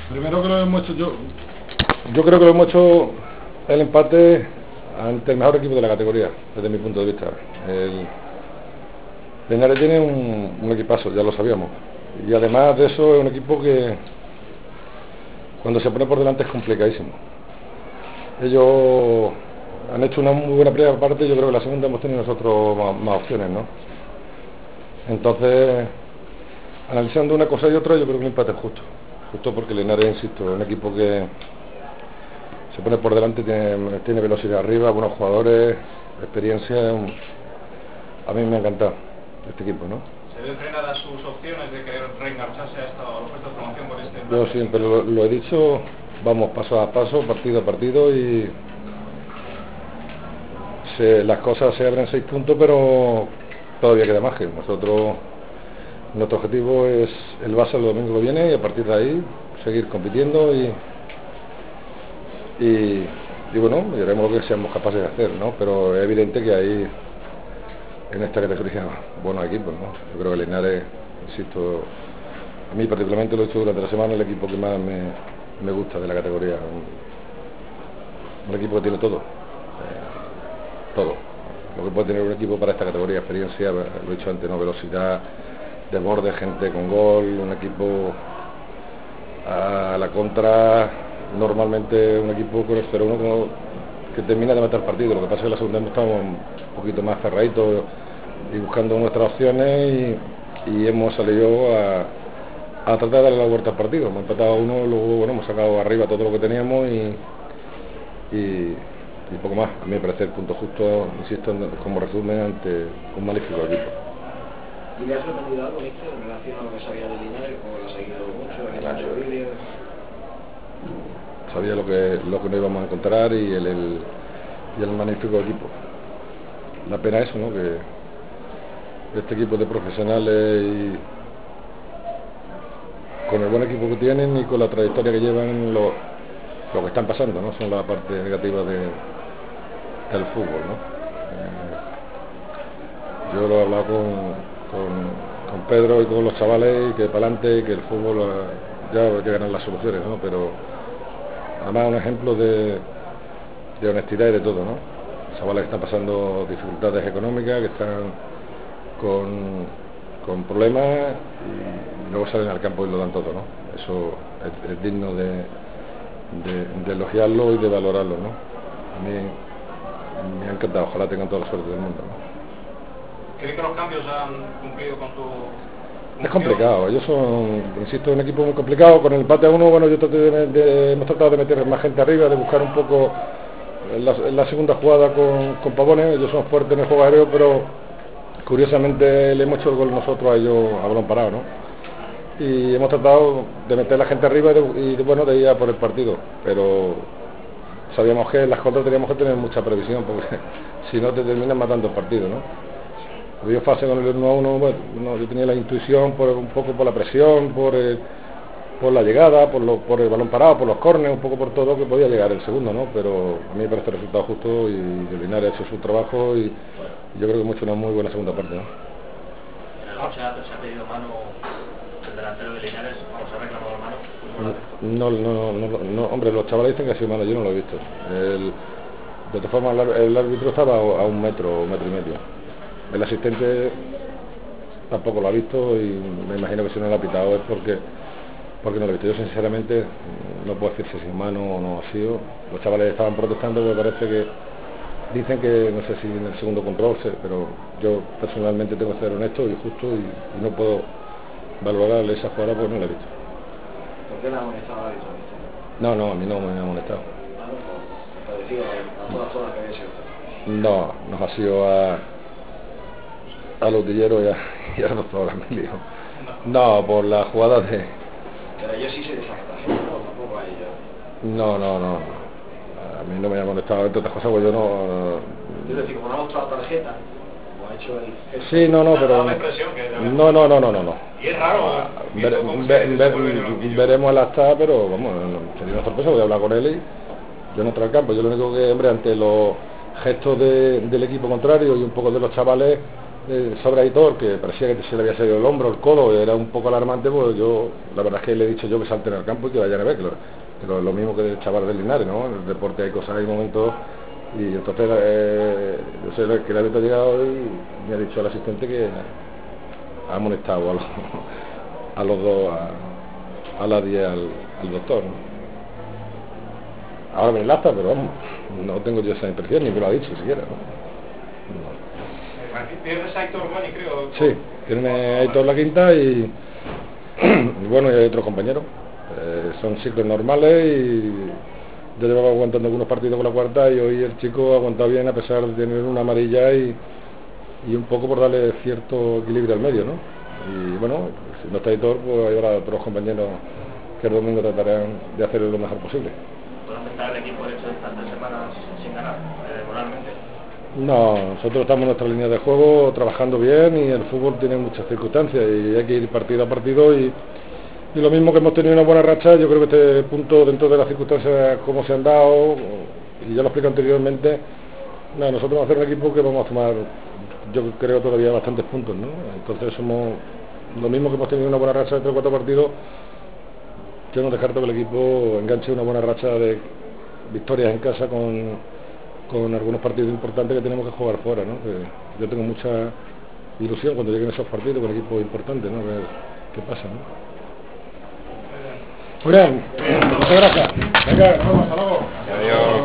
Primero que lo hemos hecho yo creo que lo hemos hecho el empate ante el mejor equipo de la categoría, desde mi punto de vista. El Linares tiene un equipazo, ya lo sabíamos. Y además de eso es un equipo que cuando se pone por delante es complicadísimo. Ellos han hecho una muy buena primera parte, yo creo que la segunda hemos tenido nosotros más opciones, ¿no? Entonces, analizando una cosa y otra, yo creo que el empate es justo porque Linares, insisto, es un equipo que se pone por delante, tiene velocidad arriba, buenos jugadores, experiencia. A mí me ha encantado este equipo, ¿no? ¿Se ven frenadas sus opciones de querer reengancharse a los puestos de promoción por este empate? Yo siempre lo he dicho, vamos paso a paso, partido a partido, y las cosas se abren 6 puntos, pero todavía queda margen. Nuestro objetivo es el Barça el domingo que viene, y a partir de ahí seguir compitiendo y bueno, veremos lo que seamos capaces de hacer, ¿no? Pero es evidente que hay en esta categoría buenos equipos, ¿no? Yo creo que Linares, insisto, a mí particularmente, lo he hecho durante la semana, el equipo que más me gusta de la categoría. Un equipo que tiene todo lo que puede tener un equipo para esta categoría: experiencia, lo he dicho antes, ¿no? Velocidad, desborde, gente con gol, un equipo a la contra. Normalmente un equipo con el 0-1 que termina de matar partido. Lo que pasa es que en la segunda estamos un poquito más cerraditos y buscando nuestras opciones, y hemos salido a tratar de darle la vuelta al partido. Hemos empatado a 1, luego bueno, hemos sacado arriba todo lo que teníamos y poco más. A mí me parece el punto justo, insisto, como resumen, ante un magnífico equipo. ¿Y le ha sorprendido algo, Víctor, en relación a lo que sabía de Linares, como lo ha seguido mucho, ha hecho vídeos? Sabía lo que nos íbamos a encontrar y el magnífico equipo. La pena eso, ¿no? Que este equipo de profesionales, y con el buen equipo que tienen y con la trayectoria que llevan, lo que están pasando, ¿no? Son la parte negativa del fútbol, ¿no? Yo lo he hablado con Pedro y con los chavales, y que para adelante, y que el fútbol ya llegarán las soluciones, ¿no? Pero además un ejemplo de honestidad y de todo, ¿no? Chavales que están pasando dificultades económicas, que están con problemas, y luego salen al campo y lo dan todo, ¿no? Eso es digno de elogiarlo y de valorarlo, ¿no? A mí me ha encantado, ojalá tengan toda la suerte del mundo, ¿no? ¿Cree que los cambios han cumplido con tu función? Es complicado, ellos son, insisto, un equipo muy complicado. Con el empate a 1, bueno, hemos tratado de meter más gente arriba, de buscar un poco en la segunda jugada con Pavones. Ellos son fuertes en el juego aéreo, pero curiosamente le hemos hecho el gol nosotros a ellos a balón parado, ¿no? Y hemos tratado de meter la gente arriba de ir a por el partido, pero sabíamos que en las contras teníamos que tener mucha previsión, porque si no te terminan matando el partido, ¿no? Había fase con el 1-1, bueno, yo tenía la intuición un poco por la presión, por la llegada, por el balón parado, por los córneres, un poco por todo, que podía llegar el segundo, ¿no? Pero a mí me parece el resultado justo, y el Linares ha hecho su trabajo, y yo creo que hemos hecho una muy buena segunda parte, ¿no? En el coche se ha pedido mano el delantero de Linares, o se ha reclamado mano. No, hombre, los chavales dicen que ha sido mano, yo no lo he visto. De todas formas, el árbitro estaba a 1 metro, 1 metro y medio. El asistente tampoco lo ha visto, y me imagino que si no lo ha pitado es porque no lo he visto. Yo sinceramente no puedo decir si es mano o no ha sido. Los chavales estaban protestando, me parece que dicen que no sé si en el segundo control, pero yo personalmente tengo que ser honesto y justo, y no puedo valorar esa jugada porque no la he visto. ¿Por qué la ha molestado a Víctor? No, a mí no me ha molestado. Parecido a todas las zonas que había sido. No, nos ha sido al utillero y a doctor Emilio. No, por la jugada de... Pero ellos sí se desafían, ¿no? Tampoco a ellos. No. A mí no me ha molestado, entre otras cosas, pues yo no... Es decir, como no ha mostrado tarjeta, como ha hecho el gesto... Sí, pero... No. Y es raro. Veremos el acta, pero vamos, sería una sorpresa, voy a hablar con él y yo no entro al campo. Yo lo único que, hombre, ante los gestos del equipo contrario y un poco de los chavales, sobre Aitor, que parecía que se le había salido el hombro, el codo, era un poco alarmante, pues yo, la verdad es que le he dicho yo que salten al campo y que vayan a ver, que lo mismo que el chaval del Linares, ¿no? En el deporte hay cosas, hay momentos, y entonces yo sé que el árbitro ha llegado y me ha dicho al asistente que ha amonestado a los dos, a la 10 al doctor, ¿no? Ahora me enlaza, pero vamos, no tengo yo esa impresión, ni me lo ha dicho siquiera, ¿no? Pierdes a Aitor Boni, creo. Sí, tiene Aitor la quinta y bueno, y hay otros compañeros. Son ciclos normales y yo llevaba aguantando algunos partidos con la cuarta y hoy el chico ha aguantado bien a pesar de tener una amarilla y un poco por darle cierto equilibrio al medio, ¿no? Y bueno, si no está Aitor, pues hay ahora otros compañeros que el domingo tratarán de hacerlo lo mejor posible. ¿Puede afectar al equipo el hecho de estar 3 semanas sin ganar, moralmente? No, nosotros estamos en nuestra línea de juego trabajando bien y el fútbol tiene muchas circunstancias y hay que ir partido a partido y lo mismo que hemos tenido una buena racha, yo creo que este punto dentro de las circunstancias como se han dado, y ya lo explico anteriormente, nosotros vamos a hacer un equipo que vamos a tomar, yo creo todavía bastantes puntos, ¿no? Entonces somos lo mismo que hemos tenido una buena racha de 3 o 4 partidos, yo no descarto que el equipo enganche una buena racha de victorias en casa con algunos partidos importantes que tenemos que jugar fuera, ¿no? Que yo tengo mucha ilusión cuando lleguen esos partidos con equipos importantes, ¿no? Ver qué pasa, ¿no? Muy bien, muchas gracias. Venga, nos vemos, hasta luego. Adiós.